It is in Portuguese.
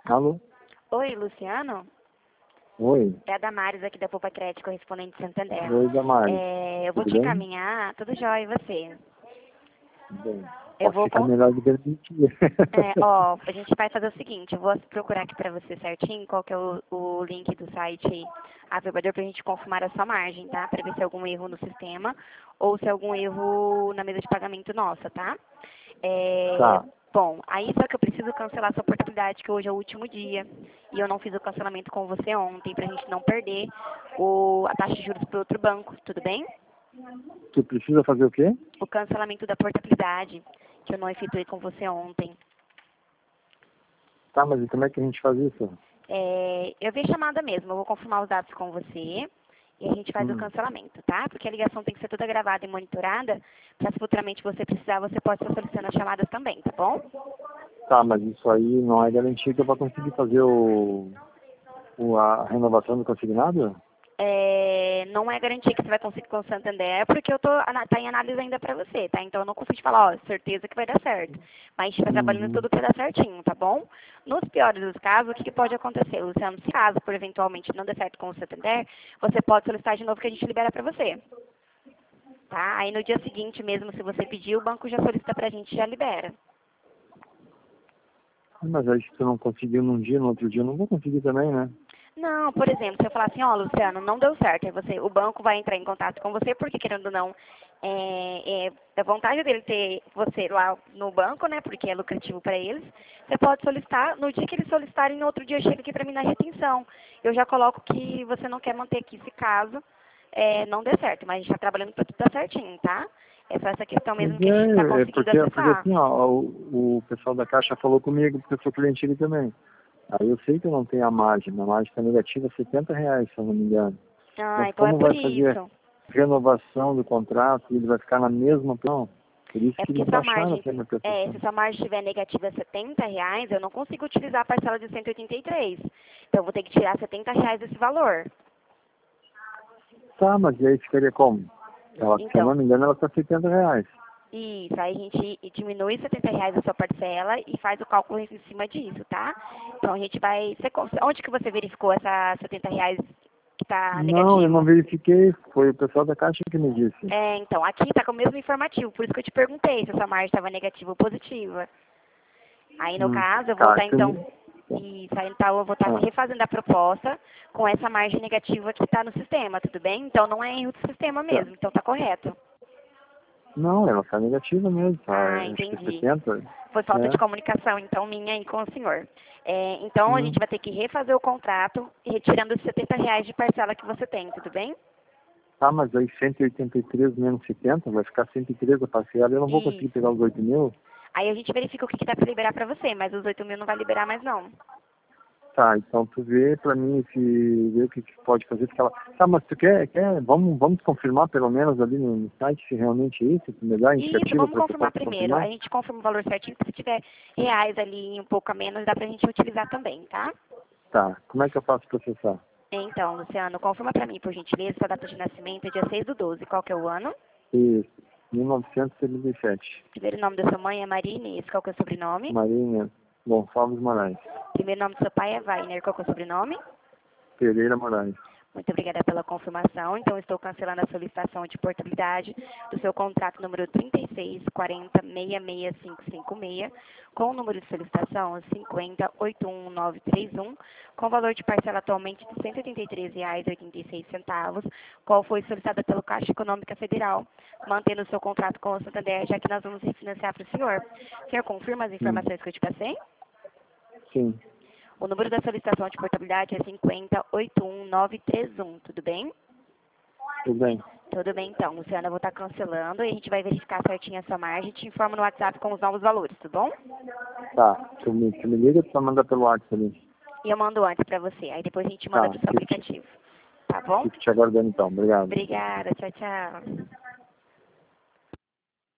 Alô? Oi, Luciano? Oi. É a Damares aqui da Poupa Crédito, correspondente de Santander. Oi, Damares. Eu vou Tudo te bem? encaminhar, tudo jóia, e você? Tudo bem. Eu Posso vou... ficar melhor do que a gente. A gente vai fazer o seguinte, eu vou procurar aqui pra você certinho qual que é o link do site Averbador pra gente confirmar a sua margem, tá? Pra ver se é algum erro no sistema ou se é algum erro na mesa de pagamento nossa, tá? Tá. Bom, aí só que eu preciso cancelar sua portabilidade, que hoje é o último dia. E eu não fiz o cancelamento com você ontem, pra gente não perder a taxa de juros para outro banco, tudo bem? Tu precisa fazer o quê? O cancelamento da portabilidade, que eu não efetuei com você ontem. Tá, mas e como é que a gente faz isso? Eu vi a chamada mesmo, eu vou confirmar os dados com você e a gente faz o cancelamento, tá? Porque a ligação tem que ser toda gravada e monitorada, para se futuramente você precisar, você pode estar solicitando as chamadas também, tá bom? Tá, mas isso aí não é garantia que eu vou conseguir fazer a renovação do consignado? Não é garantia que você vai conseguir com o Santander, porque tá em análise ainda para você, tá? Então eu não consigo te falar, ó, certeza que vai dar certo. Mas a gente vai trabalhando tudo para dar certinho, tá bom? Nos piores dos casos, o que pode acontecer, Luciano? Se caso, por eventualmente, não der certo com o Santander, você pode solicitar de novo que a gente libera para você. Tá? Aí no dia seguinte mesmo, se você pedir, o banco já solicita pra gente e já libera. Mas aí se tu não conseguiu num dia, no outro dia eu não vou conseguir também, né? Não, por exemplo, se eu falar assim, ó, Luciano, não deu certo, aí o banco vai entrar em contato com você, porque querendo ou não, a vontade dele ter você lá no banco, né, porque é lucrativo para eles, você pode solicitar, no dia que eles solicitarem, no outro dia chega aqui para mim na retenção. Eu já coloco que você não quer manter aqui esse caso, não dê certo, mas a gente está trabalhando para tudo dar certinho, tá? É só essa questão Mas mesmo que a gente está conseguindo porque acessar. assim, ó, o pessoal da Caixa falou comigo, porque eu sou cliente dele também. Aí eu sei que eu não tenho a margem está negativa R$ 70, se eu não me engano. Ah, Mas então é como por vai fazer isso. renovação do contrato e ele vai ficar na mesma não? Por isso É que porque não se a baixaram margem, até a minha prestação. se sua margem estiver negativa R$ 70, eu não consigo utilizar a parcela de 183. Então eu vou ter que tirar R$ 70 desse valor. Tá, mas e aí ficaria como? Ela, se eu Então, não me engano, ela está R$ 70. isso, aí a gente diminui R$ 70 da sua parcela e faz o cálculo em cima disso, tá? Então a gente vai. Onde que você verificou essa R$ 70 que está Não, eu não negativo? verifiquei. Foi o pessoal da Caixa que me disse. Então, aqui está com o mesmo informativo, por isso que eu te perguntei se a sua margem estava negativa ou positiva. Aí, no caso, eu vou Tá, estar, então, isso, aí, então, eu vou estar refazendo a proposta com essa margem negativa que está no sistema, tudo bem? Então, não é erro do sistema tá. mesmo, então está correto. Não, ela está negativa mesmo, tá? Ah, Acho que é entendi. 70. Foi falta de É. comunicação, então, minha aí com o senhor. Então, a gente Hum. vai ter que refazer o contrato, retirando os R$ 70 de parcela que você tem, tudo bem? Tá, mas aí 183 menos 70, vai ficar 103 a parcela. Eu não vou conseguir pegar Isso. os 8.000. Aí a gente verifica o que dá para liberar para você, mas os 8.000 não vai liberar mais, não. Tá, então tu vê pra mim vê o que pode fazer, porque ela... Tá, mas tu vamos confirmar pelo menos ali no site se realmente é isso, se me dá a Isso, indicativa vamos para que eu confirmar possa primeiro. A confirmar? gente confirma o valor certinho, se tiver reais ali um pouco a menos, dá pra gente utilizar também, tá? Tá, como é que eu faço pra acessar? Então, Luciano, confirma pra mim, por gentileza, sua data de nascimento é dia 6/12. Qual que é o ano? Isso, 1977. Primeiro nome da sua mãe é Maria Inês. Qual que é o sobrenome? Marinha Gonçalves Moraes. Primeiro nome do seu pai é Wagner. Qual que é o sobrenome? Pereira Moraes. Muito obrigada pela confirmação. Então, estou cancelando a solicitação de portabilidade do seu contrato número 3640-66556, com o número de solicitação 50-81931, com valor de parcela atualmente de R$ 183,86, qual foi solicitada pelo Caixa Econômica Federal, mantendo o seu contrato com o Santander, já que nós vamos refinanciar para o senhor. O senhor confirma as informações que eu te passei? Sim, O número da solicitação de portabilidade é 50-81931, tudo bem? tudo bem. Tudo bem, então, Luciana, eu vou estar cancelando e a gente vai verificar certinho a sua margem e te informo no WhatsApp com os novos valores, tudo bom? Tá, tu me liga, tu só manda pelo WhatsApp ali. E eu mando antes para você, aí depois a gente manda Tá, para o seu aplicativo, tá bom? fico te aguardando então, obrigado. Obrigada, tchau, tchau.